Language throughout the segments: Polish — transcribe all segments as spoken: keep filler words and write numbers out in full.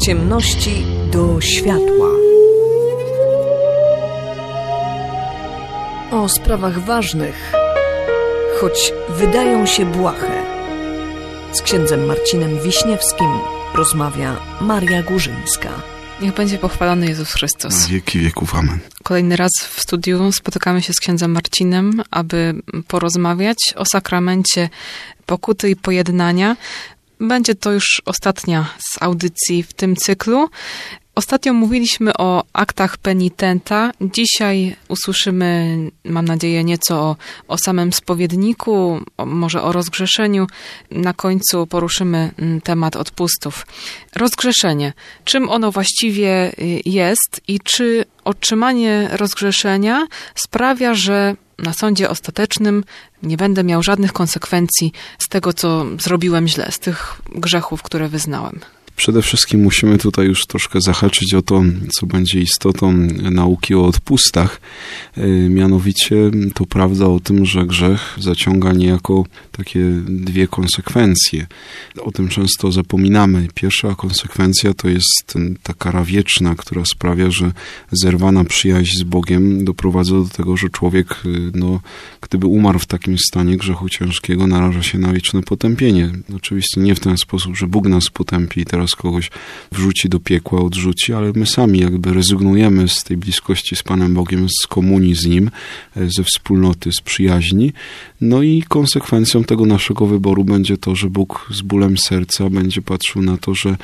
ciemności do światła. O sprawach ważnych, choć wydają się błahe. Z księdzem Marcinem Wiśniewskim rozmawia Maria Górzyńska. Niech będzie pochwalony Jezus Chrystus. Na wieki wieków. Amen. Kolejny raz w studiu spotykamy się z księdzem Marcinem, aby porozmawiać o sakramencie pokuty i pojednania. Będzie to już ostatnia z audycji w tym cyklu. Ostatnio mówiliśmy o aktach penitenta. Dzisiaj usłyszymy, mam nadzieję, nieco o, o samym spowiedniku, o, może o rozgrzeszeniu. Na końcu poruszymy temat odpustów. Rozgrzeszenie. Czym ono właściwie jest i czy otrzymanie rozgrzeszenia sprawia, że na sądzie ostatecznym nie będę miał żadnych konsekwencji z tego, co zrobiłem źle, z tych grzechów, które wyznałem? Przede wszystkim musimy tutaj już troszkę zahaczyć o to, co będzie istotą nauki o odpustach. Mianowicie to prawda o tym, że grzech zaciąga niejako takie dwie konsekwencje. O tym często zapominamy. Pierwsza konsekwencja to jest ta kara wieczna, która sprawia, że zerwana przyjaźń z Bogiem doprowadza do tego, że człowiek, no, gdyby umarł w takim stanie grzechu ciężkiego, naraża się na wieczne potępienie. Oczywiście nie w ten sposób, że Bóg nas potępi i teraz kogoś wrzuci do piekła, odrzuci, ale my sami jakby rezygnujemy z tej bliskości z Panem Bogiem, z komunii z Nim, ze wspólnoty, z przyjaźni. No i konsekwencją tego naszego wyboru będzie to, że Bóg z bólem serca będzie patrzył na to, że,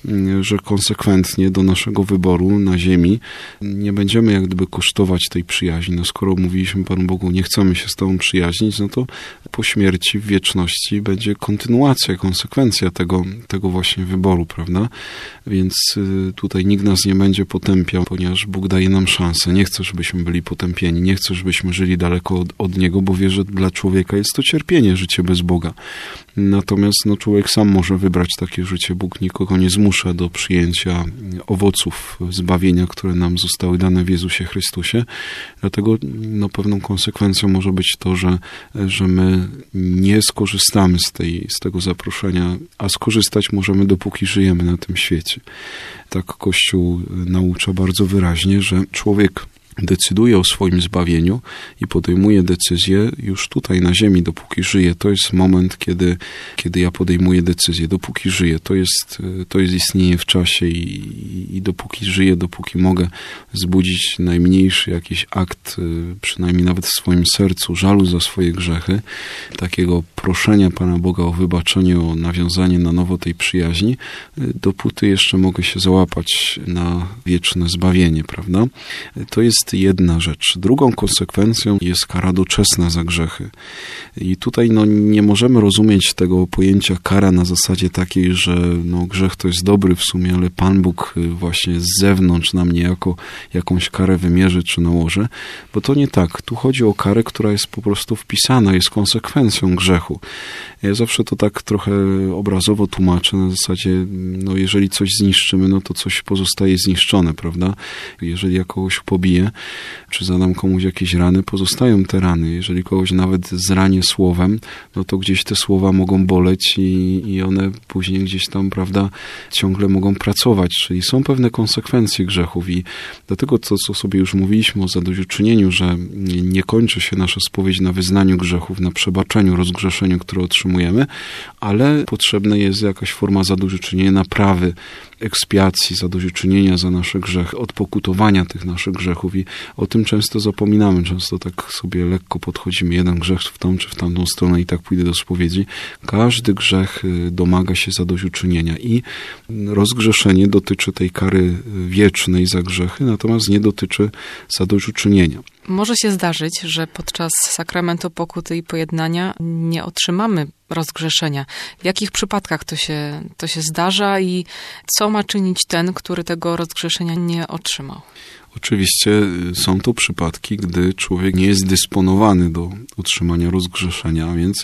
że konsekwentnie do naszego wyboru na ziemi nie będziemy jak gdyby kosztować tej przyjaźni. No skoro mówiliśmy Panu Bogu, nie chcemy się z Tobą przyjaźnić, no to po śmierci, w wieczności będzie kontynuacja, konsekwencja tego, tego właśnie wyboru, prawda? Więc tutaj nikt nas nie będzie potępiał, ponieważ Bóg daje nam szansę. Nie chce, żebyśmy byli potępieni, nie chce, żebyśmy żyli daleko od, od Niego, bo wie, że dla człowieka jest to cierpienie, życie bez Boga. Natomiast no, człowiek sam może wybrać takie życie. Bóg nikogo nie zmusza do przyjęcia owoców zbawienia, które nam zostały dane w Jezusie Chrystusie. Dlatego no, pewną konsekwencją może być to, że, że my nie skorzystamy z, tej, z tego zaproszenia, a skorzystać możemy, dopóki żyjemy na tym świecie. Tak Kościół naucza bardzo wyraźnie, że człowiek decyduje o swoim zbawieniu i podejmuje decyzję już tutaj na ziemi, dopóki żyje. To jest moment, kiedy, kiedy ja podejmuję decyzję, dopóki żyję. To jest, to jest istnienie w czasie i, i dopóki żyję, dopóki mogę zbudzić najmniejszy jakiś akt, przynajmniej nawet w swoim sercu, żalu za swoje grzechy, takiego proszenia Pana Boga o wybaczenie, o nawiązanie na nowo tej przyjaźni, dopóty jeszcze mogę się załapać na wieczne zbawienie, prawda? To jest jedna rzecz. Drugą konsekwencją jest kara doczesna za grzechy. I tutaj no, nie możemy rozumieć tego pojęcia kara na zasadzie takiej, że no, grzech to jest dobry w sumie, ale Pan Bóg właśnie z zewnątrz nam niejako jakąś karę wymierzy czy nałoży, bo to nie tak. Tu chodzi o karę, która jest po prostu wpisana, jest konsekwencją grzechu. Ja zawsze to tak trochę obrazowo tłumaczę na zasadzie, no jeżeli coś zniszczymy, no to coś pozostaje zniszczone, prawda? Jeżeli ja kogoś pobiję, czy zadam komuś jakieś rany, pozostają te rany. Jeżeli kogoś nawet zranię słowem, no to gdzieś te słowa mogą boleć i, i one później gdzieś tam, prawda, ciągle mogą pracować. Czyli są pewne konsekwencje grzechów i dlatego to, co sobie już mówiliśmy o zadośćuczynieniu, że nie kończy się nasza spowiedź na wyznaniu grzechów, na przebaczeniu, rozgrzeszeniu, które otrzymujemy, ale potrzebna jest jakaś forma zadośćuczynienia, naprawy, ekspiacji, zadośćuczynienia za nasze grzechy, odpokutowania tych naszych grzechów i o tym często zapominamy. Często tak sobie lekko podchodzimy, jeden grzech w tą czy w tamtą stronę i tak pójdę do spowiedzi. Każdy grzech domaga się zadośćuczynienia i rozgrzeszenie dotyczy tej kary wiecznej za grzechy, natomiast nie dotyczy zadośćuczynienia. Może się zdarzyć, że podczas sakramentu pokuty i pojednania nie otrzymamy rozgrzeszenia. W jakich przypadkach to się, to się zdarza i co ma czynić ten, który tego rozgrzeszenia nie otrzymał? Oczywiście są to przypadki, gdy człowiek nie jest dysponowany do otrzymania rozgrzeszenia, a więc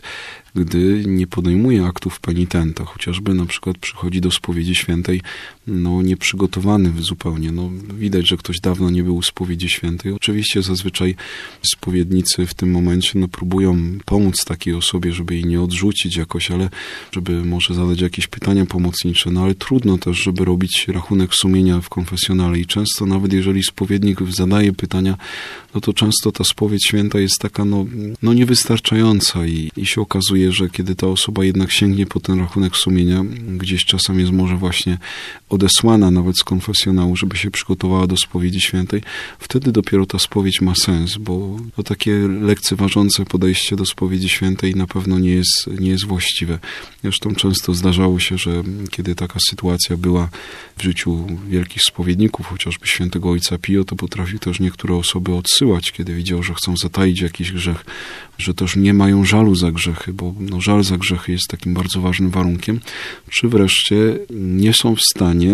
gdy nie podejmuje aktów penitenta, chociażby na przykład przychodzi do spowiedzi świętej no nieprzygotowany zupełnie. No, widać, że ktoś dawno nie był u spowiedzi świętej. Oczywiście zazwyczaj spowiednicy w tym momencie no, próbują pomóc takiej osobie, żeby jej nie odrzucić jakoś, ale żeby może zadać jakieś pytania pomocnicze, no ale trudno też, żeby robić rachunek sumienia w konfesjonale i często nawet jeżeli spowiednik zadaje pytania, no to często ta spowiedź święta jest taka no, no niewystarczająca i, i się okazuje, że kiedy ta osoba jednak sięgnie po ten rachunek sumienia, gdzieś czasem jest może właśnie odesłana nawet z konfesjonału, żeby się przygotowała do spowiedzi świętej, wtedy dopiero ta spowiedź ma sens, bo to takie lekceważące podejście do spowiedzi świętej na pewno nie jest, nie jest właściwe. Zresztą często zdarzało się, że kiedy taka sytuacja była w życiu wielkich spowiedników, chociażby świętego ojca Pio, to potrafił też niektóre osoby odsyłać, kiedy widział, że chcą zataić jakiś grzech, że też nie mają żalu za grzechy, bo no, żal za grzechy jest takim bardzo ważnym warunkiem, czy wreszcie nie są w stanie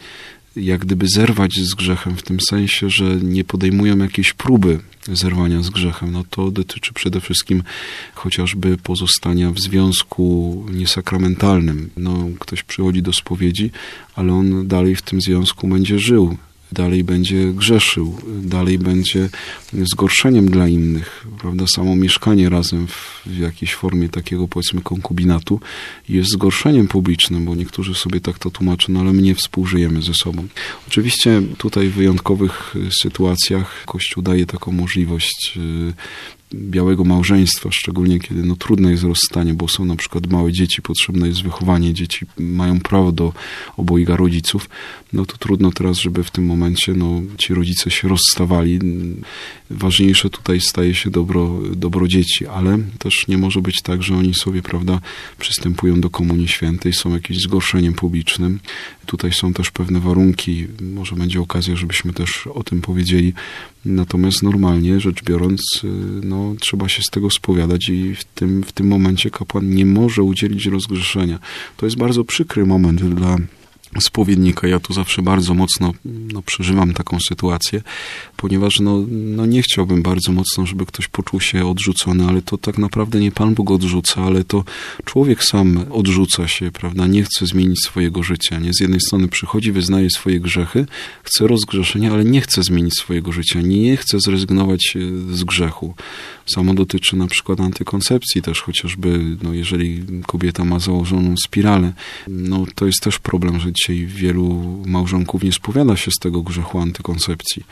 jak gdyby zerwać z grzechem w tym sensie, że nie podejmują jakiejś próby zerwania z grzechem. No to dotyczy przede wszystkim chociażby pozostania w związku niesakramentalnym. No, ktoś przychodzi do spowiedzi, ale on dalej w tym związku będzie żył. Dalej będzie grzeszył, dalej będzie zgorszeniem dla innych, prawda? Samo mieszkanie razem w, w jakiejś formie takiego, powiedzmy, konkubinatu jest zgorszeniem publicznym, bo niektórzy sobie tak to tłumaczą, no ale my nie współżyjemy ze sobą. Oczywiście tutaj w wyjątkowych sytuacjach Kościół daje taką możliwość yy, białego małżeństwa, szczególnie kiedy no, trudne jest rozstanie, bo są na przykład małe dzieci, potrzebne jest wychowanie, dzieci mają prawo do obojga rodziców, no to trudno teraz, żeby w tym momencie no, ci rodzice się rozstawali. Ważniejsze tutaj staje się dobro, dobro dzieci, ale też nie może być tak, że oni sobie, prawda, przystępują do Komunii Świętej, są jakimś zgorszeniem publicznym. Tutaj są też pewne warunki, może będzie okazja, żebyśmy też o tym powiedzieli. Natomiast normalnie rzecz biorąc, no, trzeba się z tego spowiadać i w tym, w tym momencie kapłan nie może udzielić rozgrzeszenia. To jest bardzo przykry moment dla spowiednika. Ja tu zawsze bardzo mocno no, przeżywam taką sytuację, ponieważ no, no nie chciałbym bardzo mocno, żeby ktoś poczuł się odrzucony, ale to tak naprawdę nie Pan Bóg odrzuca, ale to człowiek sam odrzuca się, prawda, nie chce zmienić swojego życia. Nie? Z jednej strony przychodzi, wyznaje swoje grzechy, chce rozgrzeszenia, ale nie chce zmienić swojego życia, nie chce zrezygnować z grzechu. Samo dotyczy na przykład antykoncepcji też, chociażby, no jeżeli kobieta ma założoną spiralę, no to jest też problem, że dzisiaj wielu małżonków nie spowiada się z tego grzechu antykoncepcji,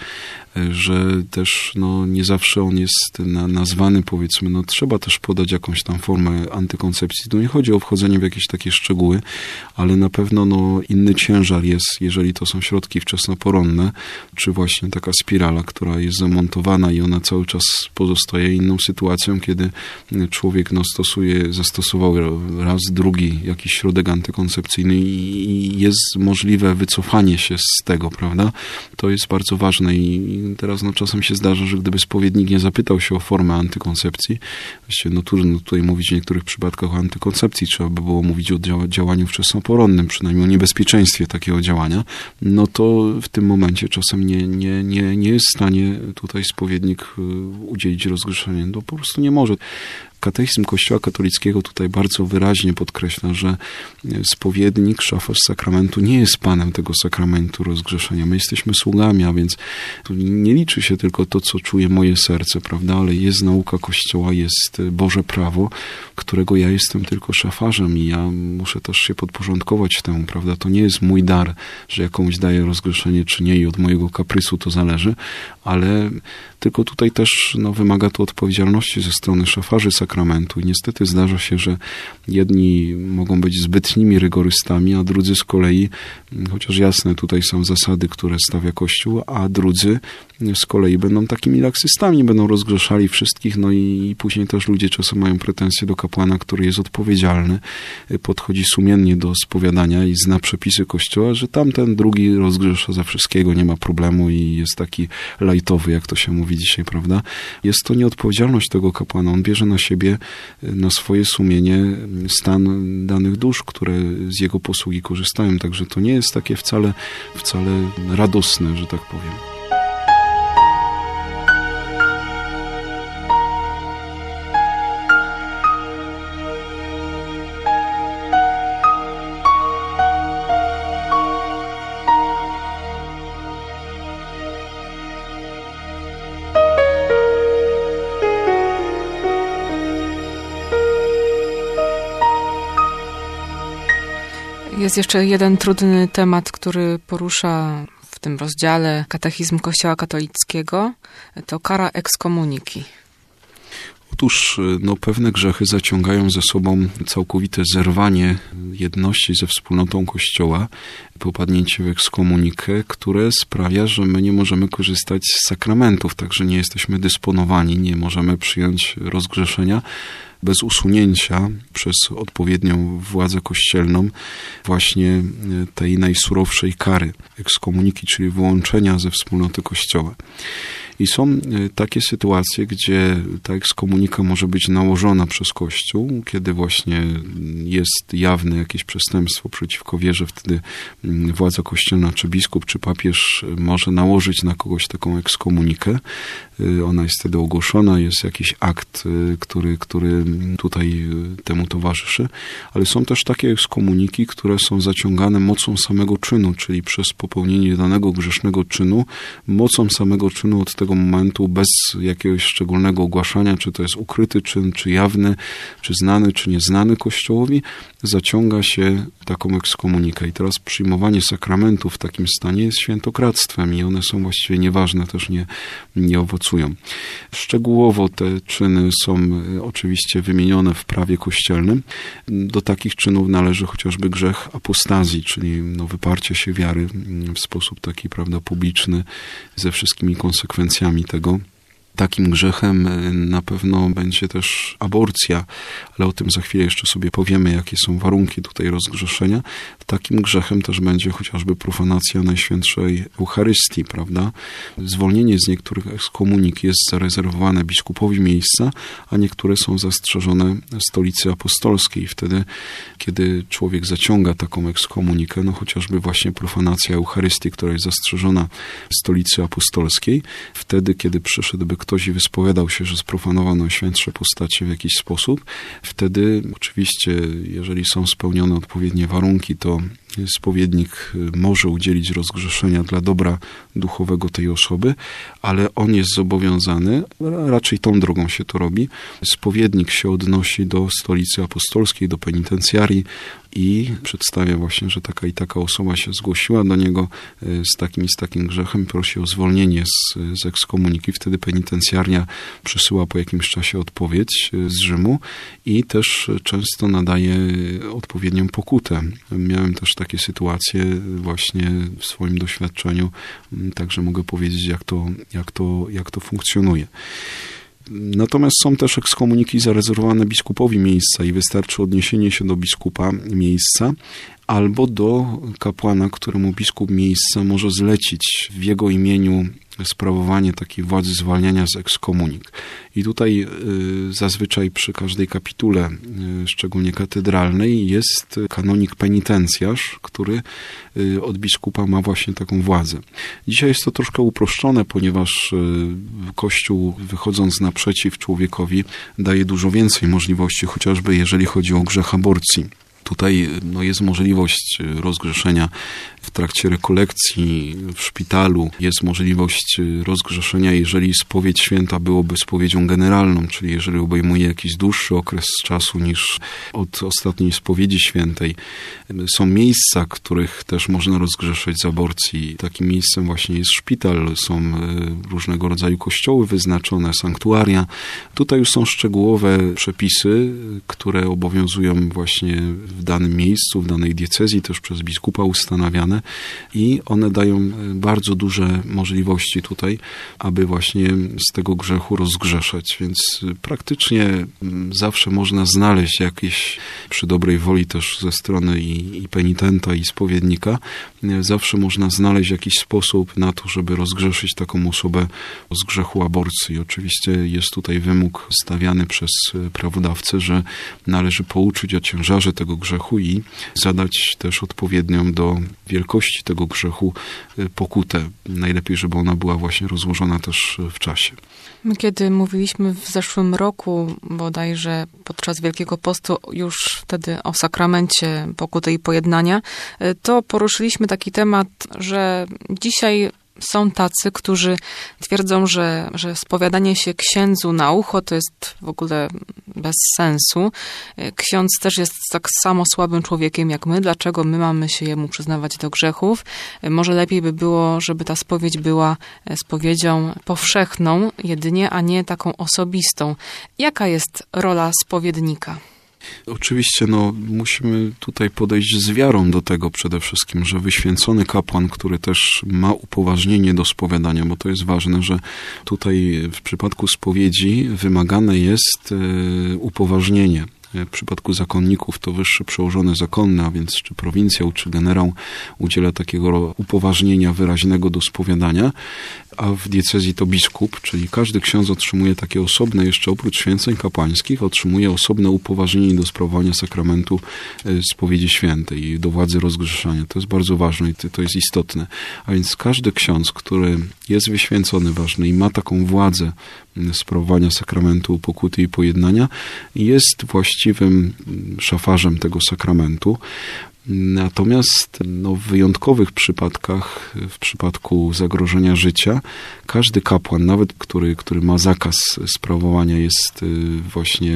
że też no, nie zawsze on jest na, nazwany, powiedzmy, no trzeba też podać jakąś tam formę antykoncepcji. Tu nie chodzi o wchodzenie w jakieś takie szczegóły, ale na pewno no, inny ciężar jest, jeżeli to są środki wczesnoporonne, czy właśnie taka spirala, która jest zamontowana i ona cały czas pozostaje inną sytuacją, kiedy człowiek no, stosuje, zastosował raz, drugi jakiś środek antykoncepcyjny i jest możliwe wycofanie się z tego, prawda? To jest bardzo ważne i teraz no, czasem się zdarza, że gdyby spowiednik nie zapytał się o formę antykoncepcji, właściwie no trudno tutaj mówić w niektórych przypadkach o antykoncepcji, trzeba by było mówić o dzia- działaniu wczesnoporonnym, przynajmniej o niebezpieczeństwie takiego działania, no to w tym momencie czasem nie, nie, nie, nie jest w stanie tutaj spowiednik udzielić rozgrzeszenia. No po prostu nie może. Katechizm Kościoła katolickiego tutaj bardzo wyraźnie podkreśla, że spowiednik, szafarz sakramentu nie jest panem tego sakramentu rozgrzeszenia. My jesteśmy sługami, a więc tu nie liczy się tylko to, co czuje moje serce, prawda, ale jest nauka Kościoła, jest Boże prawo, którego ja jestem tylko szafarzem i ja muszę też się podporządkować temu, prawda. To nie jest mój dar, że jakąś daję rozgrzeszenie czy nie i od mojego kaprysu to zależy, ale tylko tutaj też no, wymaga to odpowiedzialności ze strony szafarzy sakramentu. I niestety zdarza się, że jedni mogą być zbytnimi rygorystami, a drudzy z kolei, chociaż jasne, tutaj są zasady, które stawia Kościół, a drudzy z kolei będą takimi laksystami, będą rozgrzeszali wszystkich, no i, i później też ludzie czasem mają pretensje do kapłana, który jest odpowiedzialny, podchodzi sumiennie do spowiadania i zna przepisy Kościoła, że tamten drugi rozgrzesza za wszystkiego, nie ma problemu i jest taki lajtowy, jak to się mówi dzisiaj, prawda? Jest to nieodpowiedzialność tego kapłana. On bierze na siebie, na swoje sumienie stan danych dusz, które z jego posługi korzystają. Także to nie jest takie wcale, wcale radosne, że tak powiem. Jest jeszcze jeden trudny temat, który porusza w tym rozdziale Katechizm Kościoła katolickiego. To kara ekskomuniki. Otóż no, pewne grzechy zaciągają ze sobą całkowite zerwanie jedności ze wspólnotą Kościoła, popadnięcie w ekskomunikę, które sprawia, że my nie możemy korzystać z sakramentów, także nie jesteśmy dysponowani, nie możemy przyjąć rozgrzeszenia bez usunięcia przez odpowiednią władzę kościelną właśnie tej najsurowszej kary ekskomuniki, czyli wyłączenia ze wspólnoty Kościoła. I są takie sytuacje, gdzie ta ekskomunika może być nałożona przez Kościół, kiedy właśnie jest jawne jakieś przestępstwo przeciwko wierze, wtedy władza kościelna, czy biskup, czy papież może nałożyć na kogoś taką ekskomunikę. Ona jest wtedy ogłoszona, jest jakiś akt, który, który tutaj temu towarzyszy, ale są też takie ekskomuniki, które są zaciągane mocą samego czynu, czyli przez popełnienie danego grzesznego czynu, mocą samego czynu od tego momentu, bez jakiegoś szczególnego ogłaszania, czy to jest ukryty czyn, czy jawny, czy znany, czy nieznany Kościołowi, zaciąga się taką ekskomunikę. I teraz przyjmowanie sakramentów w takim stanie jest świętokradztwem i one są właściwie nieważne, też nie, nie owocują. Szczegółowo te czyny są oczywiście wymienione w prawie kościelnym. Do takich czynów należy chociażby grzech apostazji, czyli no, wyparcie się wiary w sposób taki, prawda, publiczny, ze wszystkimi konsekwencjami tego. Takim grzechem na pewno będzie też aborcja, ale o tym za chwilę jeszcze sobie powiemy, jakie są warunki tutaj rozgrzeszenia. Takim grzechem też będzie chociażby profanacja Najświętszej Eucharystii, prawda? Zwolnienie z niektórych ekskomunik jest zarezerwowane biskupowi miejsca, a niektóre są zastrzeżone Stolicy Apostolskiej. Wtedy, kiedy człowiek zaciąga taką ekskomunikę, no chociażby właśnie profanacja Eucharystii, która jest zastrzeżona Stolicy Apostolskiej, wtedy, kiedy przyszedłby ktoś i wyspowiadał się, że sprofanował Najświętsze postacie w jakiś sposób, wtedy oczywiście, jeżeli są spełnione odpowiednie warunki, to spowiednik może udzielić rozgrzeszenia dla dobra duchowego tej osoby, ale on jest zobowiązany, raczej tą drogą się to robi, spowiednik się odnosi do Stolicy Apostolskiej, do penitencjarii i przedstawia właśnie, że taka i taka osoba się zgłosiła do niego z takim i z takim grzechem, prosi o zwolnienie z, z ekskomuniki. Wtedy penitencjarnia przysyła po jakimś czasie odpowiedź z Rzymu i też często nadaje odpowiednią pokutę. Miałem też takie sytuacje właśnie w swoim doświadczeniu, także mogę powiedzieć, jak to, jak to, jak to funkcjonuje. Natomiast są też ekskomuniki zarezerwowane biskupowi miejsca i wystarczy odniesienie się do biskupa miejsca albo do kapłana, któremu biskup miejsca może zlecić w jego imieniu sprawowanie takiej władzy zwalniania z ekskomunik. I tutaj y, zazwyczaj przy każdej kapitule, y, szczególnie katedralnej, jest kanonik penitencjarz, który y, od biskupa ma właśnie taką władzę. Dzisiaj jest to troszkę uproszczone, ponieważ y, Kościół, wychodząc naprzeciw człowiekowi, daje dużo więcej możliwości, chociażby jeżeli chodzi o grzech aborcji. Tutaj no, jest możliwość rozgrzeszenia w trakcie rekolekcji, w szpitalu. Jest możliwość rozgrzeszenia, jeżeli spowiedź święta byłoby spowiedzią generalną, czyli jeżeli obejmuje jakiś dłuższy okres czasu niż od ostatniej spowiedzi świętej. Są miejsca, których też można rozgrzeszyć z aborcji. Takim miejscem właśnie jest szpital, są różnego rodzaju kościoły wyznaczone, sanktuaria. Tutaj już są szczegółowe przepisy, które obowiązują właśnie w danym miejscu, w danej diecezji, też przez biskupa ustanawiane i one dają bardzo duże możliwości tutaj, aby właśnie z tego grzechu rozgrzeszać, więc praktycznie zawsze można znaleźć jakieś, przy dobrej woli też ze strony i, i penitenta, i spowiednika, zawsze można znaleźć jakiś sposób na to, żeby rozgrzeszyć taką osobę z grzechu aborcji. Oczywiście jest tutaj wymóg stawiany przez prawodawcę, że należy pouczyć o ciężarze tego grzechu i zadać też odpowiednią do wielkości tego grzechu pokutę. Najlepiej, żeby ona była właśnie rozłożona też w czasie. My kiedy mówiliśmy w zeszłym roku, bodajże podczas Wielkiego Postu, już wtedy o sakramencie pokuty i pojednania, to poruszyliśmy taki temat, że dzisiaj są tacy, którzy twierdzą, że, że spowiadanie się księdzu na ucho to jest w ogóle bez sensu. Ksiądz też jest tak samo słabym człowiekiem jak my. Dlaczego my mamy się jemu przyznawać do grzechów? Może lepiej by było, żeby ta spowiedź była spowiedzią powszechną jedynie, a nie taką osobistą. Jaka jest rola spowiednika? Oczywiście, no, musimy tutaj podejść z wiarą do tego przede wszystkim, że wyświęcony kapłan, który też ma upoważnienie do spowiadania, bo to jest ważne, że tutaj w przypadku spowiedzi wymagane jest e, upoważnienie. W przypadku zakonników to wyższy przełożony zakonny, a więc czy prowincjał, czy generał udziela takiego upoważnienia wyraźnego do spowiadania, a w diecezji to biskup, czyli każdy ksiądz otrzymuje takie osobne, jeszcze oprócz święceń kapłańskich, otrzymuje osobne upoważnienie do sprawowania sakramentu spowiedzi świętej i do władzy rozgrzeszania. To jest bardzo ważne i to jest istotne. A więc każdy ksiądz, który jest wyświęcony, ważny i ma taką władzę sprawowania sakramentu pokuty i pojednania, jest właściwym szafarzem tego sakramentu. Natomiast no, w wyjątkowych przypadkach, w przypadku zagrożenia życia, każdy kapłan, nawet który, który ma zakaz sprawowania, jest właśnie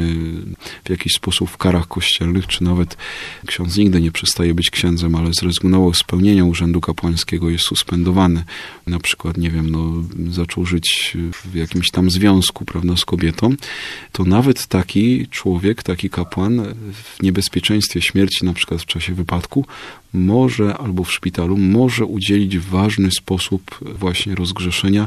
w jakiś sposób w karach kościelnych, czy nawet ksiądz nigdy nie przestaje być księdzem, ale zrezygnował z pełnienia urzędu kapłańskiego, jest suspendowany. Na przykład, nie wiem, no, zaczął żyć w jakimś tam związku, prawda, z kobietą, to nawet taki człowiek, taki kapłan w niebezpieczeństwie śmierci, na przykład w czasie wypadku, może albo w szpitalu może udzielić w ważny sposób właśnie rozgrzeszenia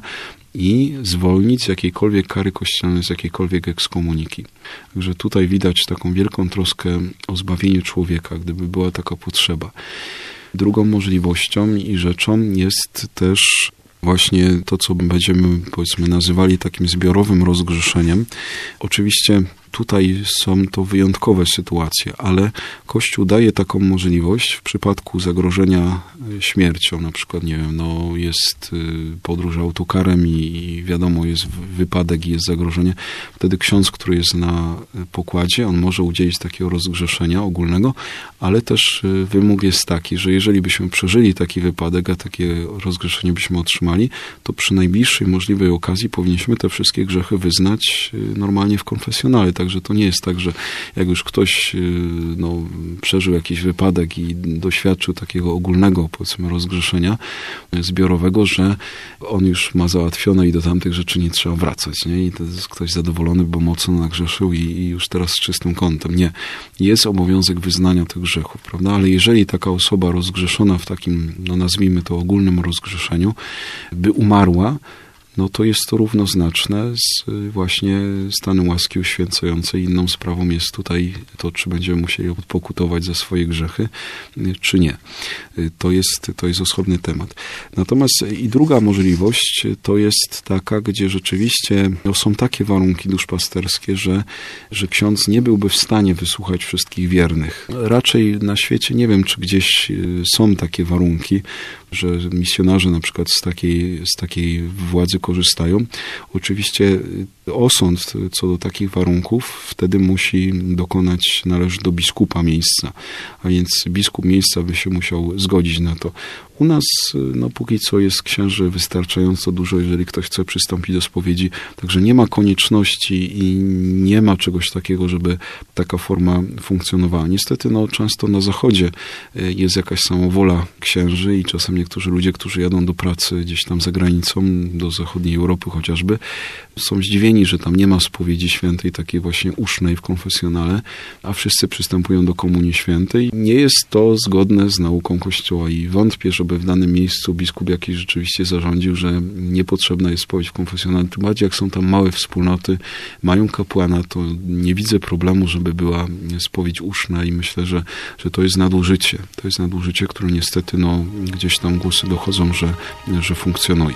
i zwolnić z jakiejkolwiek kary kościelnej, z jakiejkolwiek ekskomuniki. Także tutaj widać taką wielką troskę o zbawienie człowieka, gdyby była taka potrzeba. Drugą możliwością i rzeczą jest też właśnie to, co będziemy, powiedzmy, nazywali takim zbiorowym rozgrzeszeniem. Oczywiście tutaj są to wyjątkowe sytuacje, ale Kościół daje taką możliwość w przypadku zagrożenia śmiercią. Na przykład, nie wiem, no jest podróż autokarem i wiadomo, jest wypadek i jest zagrożenie. Wtedy ksiądz, który jest na pokładzie, on może udzielić takiego rozgrzeszenia ogólnego, ale też wymóg jest taki, że jeżeli byśmy przeżyli taki wypadek, a takie rozgrzeszenie byśmy otrzymali, to przy najbliższej możliwej okazji powinniśmy te wszystkie grzechy wyznać normalnie w konfesjonale. Także to nie jest tak, że jak już ktoś no, przeżył jakiś wypadek i doświadczył takiego ogólnego, powiedzmy, rozgrzeszenia zbiorowego, że on już ma załatwione i do tamtych rzeczy nie trzeba wracać, nie? I to jest ktoś zadowolony, bo mocno nagrzeszył i, i już teraz z czystym kątem. Nie. Jest obowiązek wyznania tych grzechów, prawda? Ale jeżeli taka osoba rozgrzeszona w takim, no nazwijmy to ogólnym rozgrzeszeniu, by umarła, no to jest to równoznaczne z właśnie stanem łaski uświęcającej. Inną sprawą jest tutaj to, czy będziemy musieli odpokutować za swoje grzechy, czy nie. To jest, to jest osobny temat. Natomiast i druga możliwość to jest taka, gdzie rzeczywiście no, są takie warunki duszpasterskie, że, że ksiądz nie byłby w stanie wysłuchać wszystkich wiernych. Raczej na świecie nie wiem, czy gdzieś są takie warunki, że misjonarze na przykład z takiej, z takiej władzy korzystają. Oczywiście osąd co do takich warunków wtedy musi dokonać, należy do biskupa miejsca, a więc biskup miejsca by się musiał zgodzić na to. U nas, no póki co jest księży wystarczająco dużo, jeżeli ktoś chce przystąpić do spowiedzi, także nie ma konieczności i nie ma czegoś takiego, żeby taka forma funkcjonowała. Niestety, no często na zachodzie jest jakaś samowola księży i czasem niektórzy ludzie, którzy jadą do pracy gdzieś tam za granicą, do zachodniej Europy chociażby, są zdziwieni, że tam nie ma spowiedzi świętej, takiej właśnie usznej w konfesjonale, a wszyscy przystępują do Komunii Świętej. Nie jest to zgodne z nauką Kościoła i wątpię, żeby w danym miejscu biskup jakiś rzeczywiście zarządził, że niepotrzebna jest spowiedź w konfesjonale. Tym bardziej jak są tam małe wspólnoty, mają kapłana, to nie widzę problemu, żeby była spowiedź uszna i myślę, że, że to jest nadużycie. To jest nadużycie, które niestety no, gdzieś tam głosy dochodzą, że, że funkcjonuje.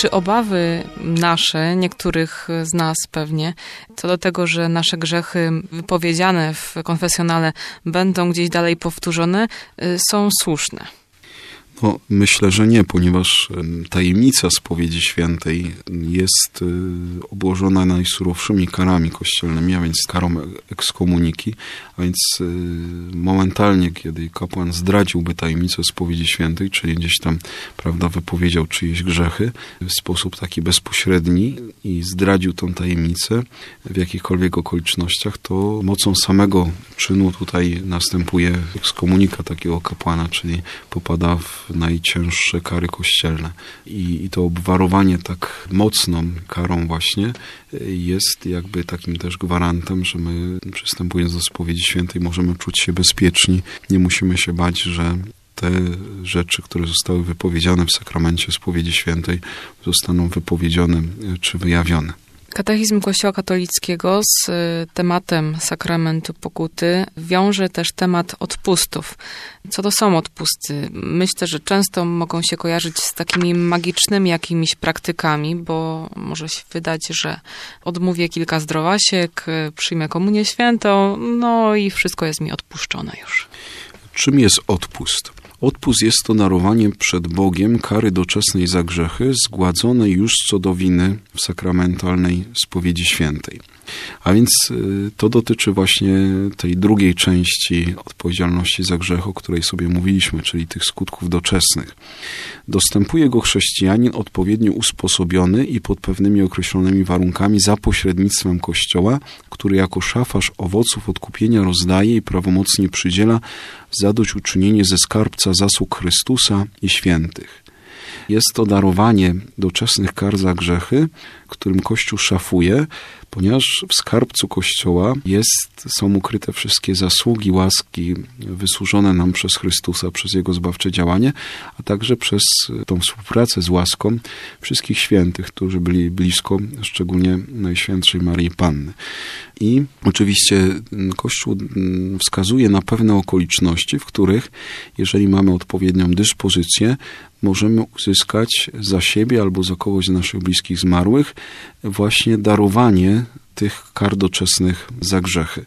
czy obawy nasze, niektórych z nas pewnie, co do tego, że nasze grzechy wypowiedziane w konfesjonale będą gdzieś dalej powtórzone, są słuszne? No, myślę, że nie, ponieważ tajemnica spowiedzi świętej jest obłożona najsurowszymi karami kościelnymi, a więc karą ekskomuniki, a więc momentalnie, kiedy kapłan zdradziłby tajemnicę spowiedzi świętej, czyli gdzieś tam, prawda, wypowiedział czyjeś grzechy w sposób taki bezpośredni i zdradził tą tajemnicę w jakichkolwiek okolicznościach, to mocą samego czynu tutaj następuje ekskomunika takiego kapłana, czyli popada w najcięższe kary kościelne. I, I to obwarowanie tak mocną karą właśnie jest jakby takim też gwarantem, że my, przystępując do spowiedzi świętej, możemy czuć się bezpieczni. Nie musimy się bać, że te rzeczy, które zostały wypowiedziane w sakramencie spowiedzi świętej, zostaną wypowiedziane czy wyjawione. Katechizm Kościoła katolickiego z tematem sakramentu pokuty wiąże też temat odpustów. Co to są odpusty? Myślę, że często mogą się kojarzyć z takimi magicznymi jakimiś praktykami, bo może się wydać, że odmówię kilka zdrowasiek, przyjmę komunię świętą, no i wszystko jest mi odpuszczone już. Czym jest odpust? Odpust jest to darowanie przed Bogiem kary doczesnej za grzechy zgładzonej już co do winy w sakramentalnej spowiedzi świętej. A więc to dotyczy właśnie tej drugiej części odpowiedzialności za grzech, o której sobie mówiliśmy, czyli tych skutków doczesnych. Dostępuje go chrześcijanin odpowiednio usposobiony i pod pewnymi określonymi warunkami za pośrednictwem Kościoła, który jako szafarz owoców odkupienia rozdaje i prawomocnie przydziela zadośćuczynienie ze skarbca zasług Chrystusa i świętych. Jest to darowanie doczesnych kar za grzechy, którym Kościół szafuje, ponieważ w skarbcu Kościoła jest, są ukryte wszystkie zasługi, łaski wysłużone nam przez Chrystusa, przez Jego zbawcze działanie, a także przez tą współpracę z łaską wszystkich świętych, którzy byli blisko, szczególnie Najświętszej Maryi Panny. I oczywiście Kościół wskazuje na pewne okoliczności, w których, jeżeli mamy odpowiednią dyspozycję, możemy uzyskać za siebie albo za kogoś z naszych bliskich zmarłych właśnie darowanie tych kar doczesnych za grzechy.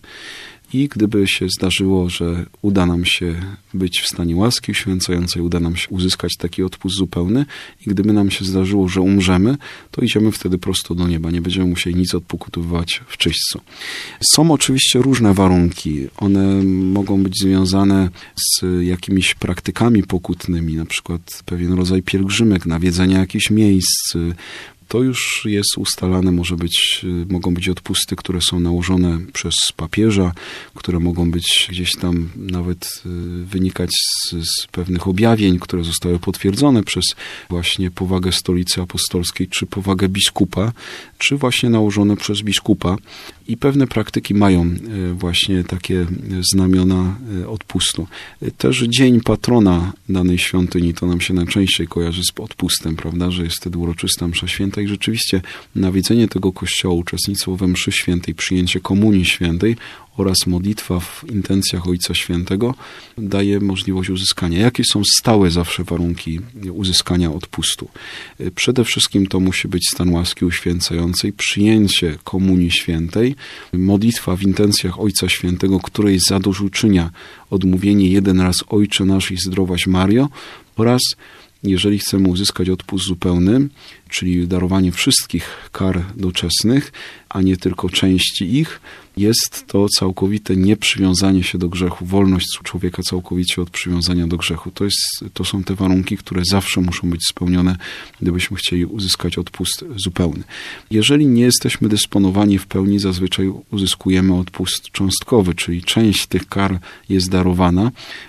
I gdyby się zdarzyło, że uda nam się być w stanie łaski uświęcającej, uda nam się uzyskać taki odpust zupełny i gdyby nam się zdarzyło, że umrzemy, to idziemy wtedy prosto do nieba. Nie będziemy musieli nic odpokutowywać w czyśćcu. Są oczywiście różne warunki. One mogą być związane z jakimiś praktykami pokutnymi, na przykład pewien rodzaj pielgrzymek, nawiedzenia jakichś miejsc. To już jest ustalane, może być, mogą być odpusty, które są nałożone przez papieża, które mogą być gdzieś tam nawet wynikać z, z pewnych objawień, które zostały potwierdzone przez właśnie powagę Stolicy Apostolskiej, czy powagę biskupa, czy właśnie nałożone przez biskupa. I pewne praktyki mają właśnie takie znamiona odpustu. Też dzień patrona danej świątyni, to nam się najczęściej kojarzy z odpustem, prawda, że jest wtedy uroczysta msza święta i rzeczywiście nawiedzenie tego kościoła, uczestnictwo we mszy świętej, przyjęcie komunii świętej oraz modlitwa w intencjach Ojca Świętego daje możliwość uzyskania. Jakie są stałe zawsze warunki uzyskania odpustu? Przede wszystkim to musi być stan łaski uświęcającej, przyjęcie komunii świętej, modlitwa w intencjach Ojca Świętego, której zadośćuczynia odmówienie jeden raz Ojcze nasz i zdrowaś Mario oraz jeżeli chcemy uzyskać odpust zupełny, czyli darowanie wszystkich kar doczesnych, a nie tylko części ich, jest to całkowite nieprzywiązanie się do grzechu, wolność człowieka całkowicie od przywiązania do grzechu. To, jest, to są te warunki, które zawsze muszą być spełnione, gdybyśmy chcieli uzyskać odpust zupełny. Jeżeli nie jesteśmy dysponowani w pełni, zazwyczaj uzyskujemy odpust cząstkowy, czyli część tych kar jest darowana,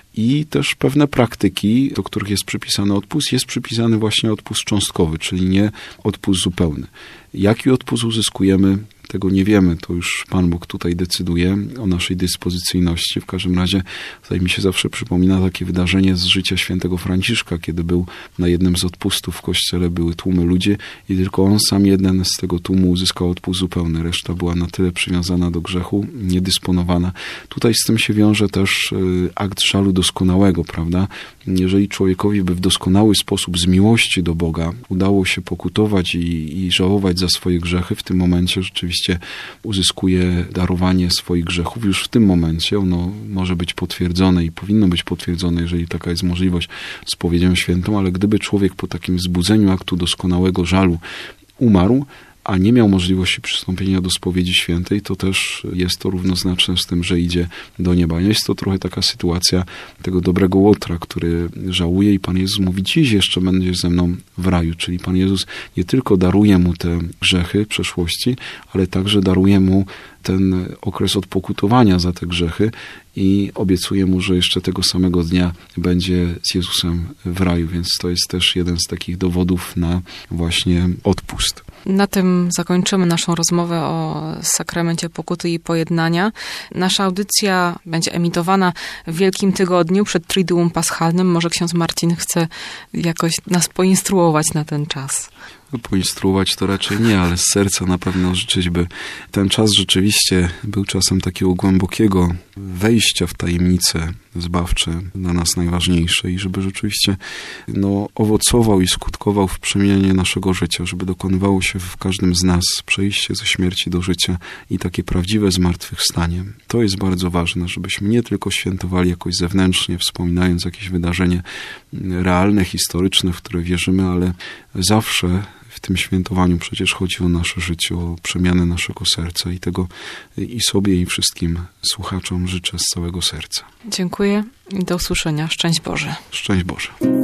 i też pewne praktyki, do których jest przypisany odpust, jest przypisany właśnie odpust cząstkowy, czyli nie odpust zupełny. Jaki odpust uzyskujemy? tego nie wiemy. To już Pan Bóg tutaj decyduje o naszej dyspozycyjności. W każdym razie tutaj mi się zawsze przypomina takie wydarzenie z życia świętego Franciszka, kiedy był na jednym z odpustów w kościele, były tłumy ludzi i tylko on sam jeden z tego tłumu uzyskał odpust zupełny. Reszta była na tyle przywiązana do grzechu, niedysponowana. Tutaj z tym się wiąże też akt żalu doskonałego, prawda? Jeżeli człowiekowi by w doskonały sposób z miłości do Boga udało się pokutować i, i żałować za swoje grzechy, w tym momencie rzeczywiście uzyskuje darowanie swoich grzechów. Już w tym momencie ono może być potwierdzone i powinno być potwierdzone, jeżeli taka jest możliwość, spowiedzią świętą, ale gdyby człowiek po takim wzbudzeniu aktu doskonałego żalu umarł, a nie miał możliwości przystąpienia do spowiedzi świętej, to też jest to równoznaczne z tym, że idzie do nieba. Jest to trochę taka sytuacja tego dobrego Łotra, który żałuje i Pan Jezus mówi, dziś jeszcze będziesz ze mną w raju. Czyli Pan Jezus nie tylko daruje mu te grzechy przeszłości, ale także daruje mu ten okres odpokutowania za te grzechy i obiecuje mu, że jeszcze tego samego dnia będzie z Jezusem w raju, więc to jest też jeden z takich dowodów na właśnie odpust. Na tym zakończymy naszą rozmowę o sakramencie pokuty i pojednania. Nasza audycja będzie emitowana w Wielkim Tygodniu przed Triduum Paschalnym. Może ksiądz Marcin chce jakoś nas poinstruować na ten czas. Poinstruować to raczej nie, ale z serca na pewno życzyć, by ten czas rzeczywiście był czasem takiego głębokiego wejścia w tajemnice zbawcze, dla nas najważniejsze i żeby rzeczywiście no, owocował i skutkował w przemianie naszego życia, żeby dokonywało się w każdym z nas przejście ze śmierci do życia i takie prawdziwe zmartwychwstanie. To jest bardzo ważne, żebyśmy nie tylko świętowali jakoś zewnętrznie, wspominając jakieś wydarzenie realne, historyczne, w które wierzymy, ale zawsze w tym świętowaniu przecież chodzi o nasze życie, o przemianę naszego serca i tego i sobie, i wszystkim słuchaczom życzę z całego serca. Dziękuję i do usłyszenia. Szczęść Boże. Szczęść Boże.